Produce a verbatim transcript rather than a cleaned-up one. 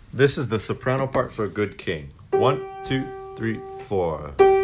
This is the soprano part for a good king. One, two, three, four.